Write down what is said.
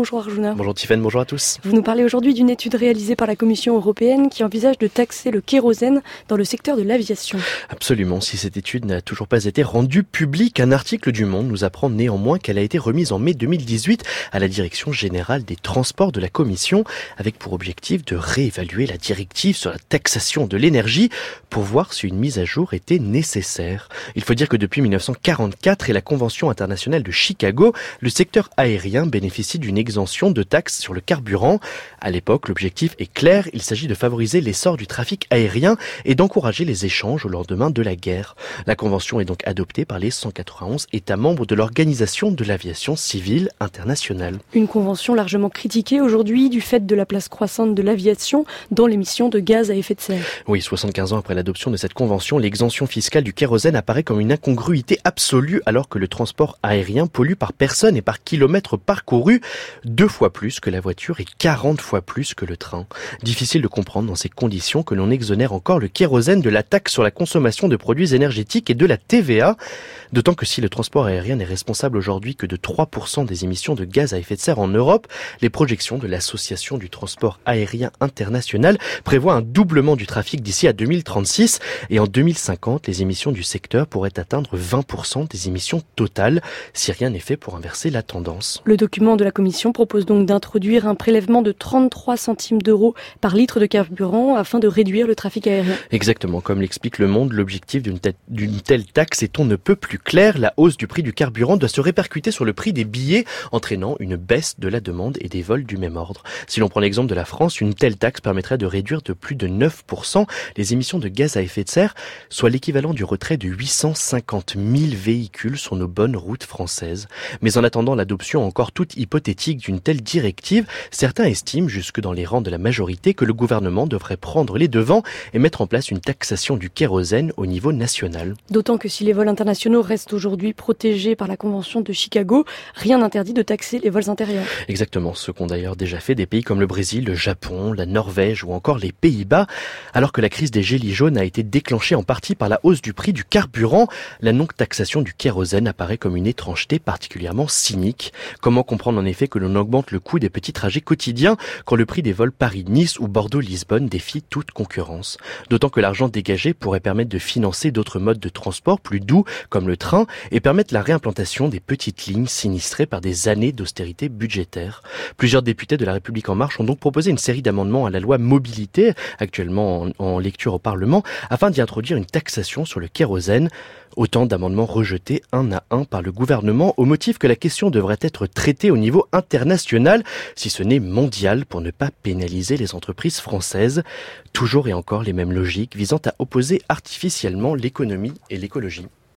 bonjour Arjuna. Bonjour Tiffaine, bonjour à tous. Vous nous parlez aujourd'hui d'une étude réalisée par la Commission européenne qui envisage de taxer le kérosène dans le secteur de l'aviation. Absolument, si cette étude n'a toujours pas été rendue publique, un article du Monde nous apprend néanmoins qu'elle a été remise en mai 2018 à la Direction générale des transports de la Commission, avec pour objectif de réévaluer la directive sur la taxation de l'énergie pour voir si une mise à jour était nécessaire. Il faut dire que depuis 1944 et la Convention internationale de Chicago, le secteur aérien bénéficie d'une exemption de taxes sur le carburant. À l'époque, l'objectif est clair, il s'agit de favoriser l'essor du trafic aérien et d'encourager les échanges au lendemain de la guerre. La Convention est donc adoptée par les 191 États membres de l'Organisation de l'aviation civile internationale. Une convention largement critiquée aujourd'hui du fait de la place croissante de l'aviation dans l'émission de gaz à effet de serre. Oui, 75 ans après l'adoption de cette convention, l'exemption fiscale du kérosène apparaît comme une incongruité absolue alors que le transport aérien pollue par personne et par kilomètre parcouru 2 fois plus que la voiture et 40 fois plus que le train. Difficile de comprendre dans ces conditions que l'on exonère encore le kérosène de la taxe sur la consommation de produits énergétiques et de la TVA. D'autant que si le transport aérien n'est responsable aujourd'hui que de 3% des émissions de gaz à effet de serre en Europe, les projections de l'Association du transport aérien international prévoient un doublement du trafic d'ici à 2036 et en 2050, les émissions du secteur pourraient atteindre 20% des émissions totales si rien n'est fait pour inverser la tendance. Le document de la Commission propose donc d'introduire un prélèvement de 33 centimes d'euros par litre de carburant afin de réduire le trafic aérien. Exactement, comme l'explique Le Monde, l'objectif d'une telle taxe est on ne peut plus clair. La hausse du prix du carburant doit se répercuter sur le prix des billets, entraînant une baisse de la demande et des vols du même ordre. Si l'on prend l'exemple de la France, une telle taxe permettrait de réduire de plus de 9% les émissions de gaz à effet de serre, soit l'équivalent du retrait de 850 000 véhicules sur nos bonnes routes françaises. Mais en attendant l'adoption encore toute hypothétique d'une telle directive, certains estiment, jusque dans les rangs de la majorité, que le gouvernement devrait prendre les devants et mettre en place une taxation du kérosène au niveau national. D'autant que si les vols internationaux restent aujourd'hui protégés par la Convention de Chicago, rien n'interdit de taxer les vols intérieurs. Exactement, ce qu'ont d'ailleurs déjà fait des pays comme le Brésil, le Japon, la Norvège ou encore les Pays-Bas. Alors que la crise des gilets jaunes a été déclenchée en partie par la hausse du prix du carburant, la non-taxation du kérosène apparaît comme une étrangeté particulièrement cynique. Comment comprendre en effet que l'on augmente le coût des petits trajets quotidiens quand le prix des vols Paris-Nice ou Bordeaux-Lisbonne défie toute concurrence? D'autant que l'argent dégagé pourrait permettre de financer d'autres modes de transport plus doux comme le train et permettre la réimplantation des petites lignes sinistrées par des années d'austérité budgétaire. Plusieurs députés de La République En Marche ont donc proposé une série d'amendements à la loi mobilité, actuellement en lecture au Parlement, afin d'y introduire une taxation sur le kérosène. Autant d'amendements rejetés un à un par le gouvernement au motif que la question devrait être traitée au niveau international, si ce n'est mondial, pour ne pas pénaliser les entreprises françaises. Toujours et encore les mêmes logiques visant à opposer artificiellement l'économie et l'écologie.